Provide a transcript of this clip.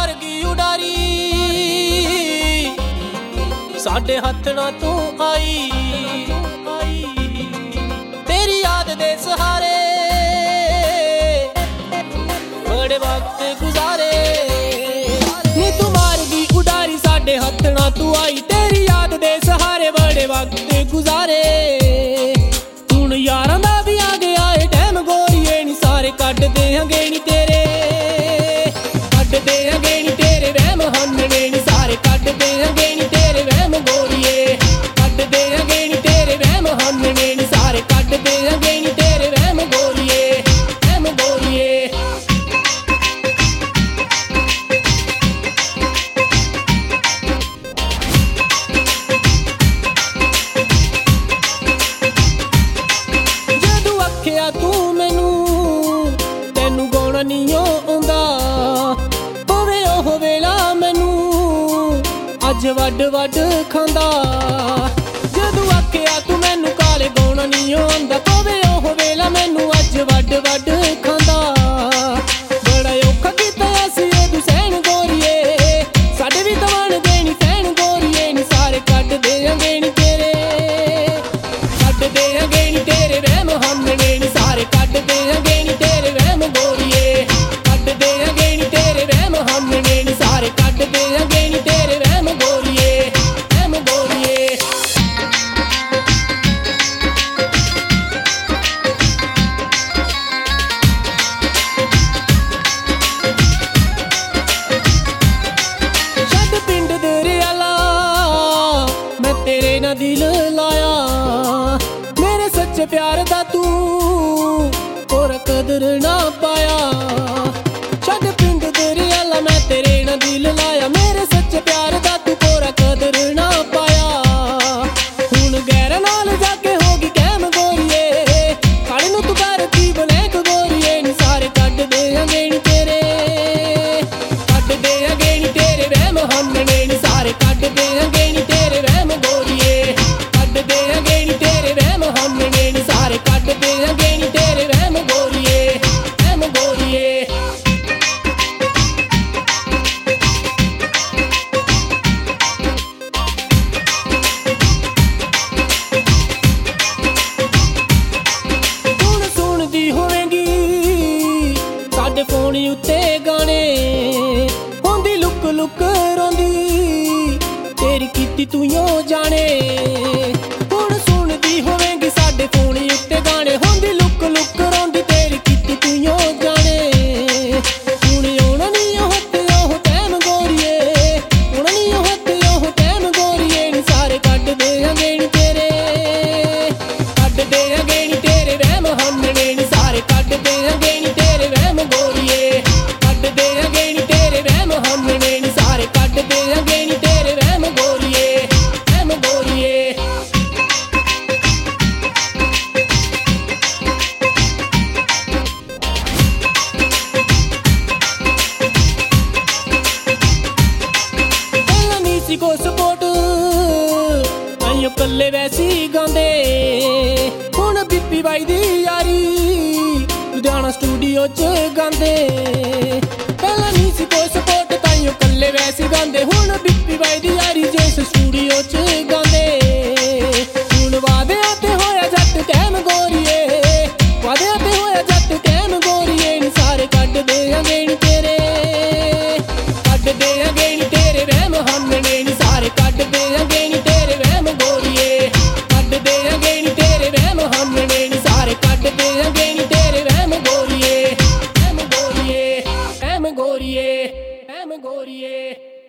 मार गई उडारी साडे हथ ना तू आई तेरी याद दे सहारे बड़े वक्त गुजारे नी तू मार गई उडारी साडे हथ ना तू आई तेरी याद दे सहारे बड़े वक्त गुजारे हुण यारां दा भी आ गया है टैम गोरीए नी सारे कट देंगे नी तेरे वहम हन्ने नी सारे कट देंगे नी तेरे वहम गोरीए कट देंगे नी तेरे वहम हन्ने नी सारे कट देंगे नी तेरे वहम गोरीए वहम गोरीए जदू आखिया तू मैनू तैनू गाउणा नहीं आउंदा अज वड वड खांदा जदू आखिया तू मैनू काले गाउणा नहीं आंदा पवे ओह वेला मैनू अज वड वड खांदा बड़ा औखा कीता असी एदू सहन गोरीए साडे भी तवन देनी सहन गोरीए नी सारे कट देंगे नी तेरे वहम हन्ने नी सारे कट देंगे नी तेरे वहम गोरीए कट देंगे नी तेरे वहम हन्ने नी सारे कट देंगे नी तेरे वहम गोरीए वहम गोरीए छड्ड पिंड तेरे आला मैं तेरे ना दिल लाया मेरे सच्चे प्यार दा तू और कदर ना पाया छड्ड पिंड तेरे आला मैं तेरे ना दिल लाया मेरे सच्चे प्यार दा तू कोरा कदर ना पाया हुण गैर नाल जाके होगी कैम गोरीए काले नू तू कर दी ब्लैक गोरीए नी सारे कट देंगे नी तेरे वहम हन्ने नी सारे कट देंगे नी तेरे वहम गोरीए कट देंगे नी तेरे वहम हन्ने नी सारे कट देंगे नी तेरे वहम गोरीए वहम गोरीए सुनदी होवेगी साडे फोन उत्ते गाने होंदी लुक लुक रोंदी तेरी कीती तू यो जाने हुण सुनदी होवेगी साडे फोन उत्ते गाने होंदी लुक लुक रोंदी तेरी कीती तू यो जाने हुण आउणा नहीं हत्थ ओह टैम गोरीए आउणा नहीं हत्थ ओह टैम गोरीए नी सारे कट देंगे नी तेरे वहम हन्ने नी सारे कट देंगे नी तेरे वहम गोरीए कट देंगे नी तेरे वहम हन्ने नी सारे कट देंगे नी तेरे वहम गोरीए वहम गोरीए पहला नहीं सी को सपोर्ट आइयो कल्ले वैसी गांदे हुण बिप्पी बाई दी यारी लुधियाना स्टूडियो च गांदे पहला नहीं सी कोई सपोर्ट ताइयों कल्ले वैसे गांदे हुण बिप्पी बाई दी यारी जिस स्टूडियो च गांदे हुण वादियां ते होया जट कैम गोरीए वादियां ते होया जट कैम गोरीए नी सारे कट देंगे नी तेरे वहम हन्ने नी सारे कट देंगे नी तेरे वहम गोरीए कट देंगे नी तेरे वहम हन्ने नी सारे कट देंगे नी तेरे वहम गोरीए वहम गोरीए वहम गोरीए वहम गोरीए।